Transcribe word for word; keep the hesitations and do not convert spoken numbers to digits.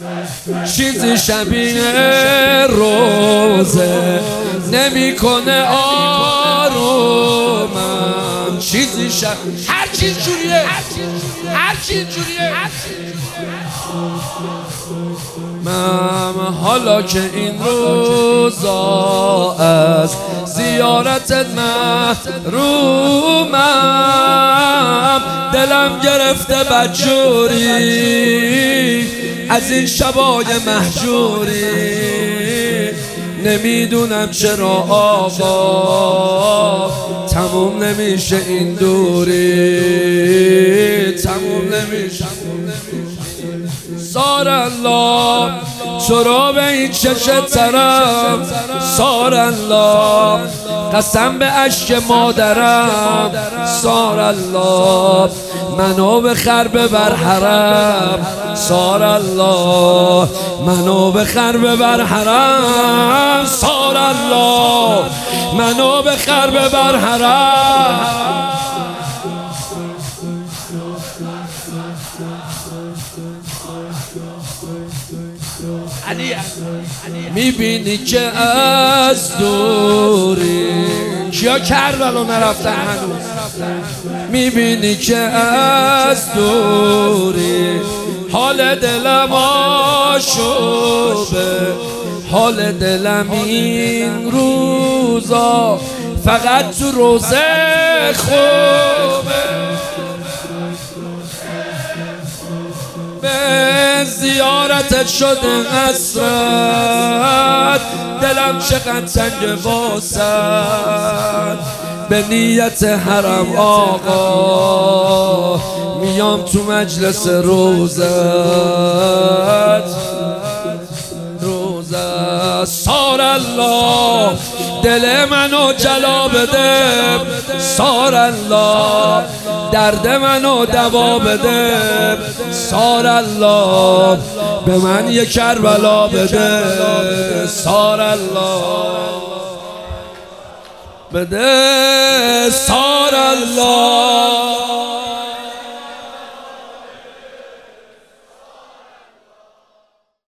چیزی شبیه روزه نمیکنه آرومم، چیزی شب هر چیز جوریه، هر چیز جوریه. من حالا که این روزا از زیارتت محرومم، دلم گرفته بدجوری از این شبای مهجوری. نمیدونم چرا آقا تموم نمیشه این دوری، تموم نمیشه. سار الله تو رو به این چشم ترم، سار الله قسم به عشق مادرم، سار الله منو بخر ببر حرم، سار الله منو بخر ببر حرم، سار الله منو بخر ببر حرم. میبینی که از دوری کیا کربلا نرفتن هنوز، میبینی که از دوری حال دلم آشوبه، حال دلم این روزا فقط تو روزه خوبه. به زیارتت شده حسرت، دلم چقدر تنگ واسد، به نیت حرم آقا میام تو مجلس روزت، روزت. سار الله دل منو جلا بده، سار الله درد منو دوا بده، سار الله به من یک کربلا بده، سار الله بده، سار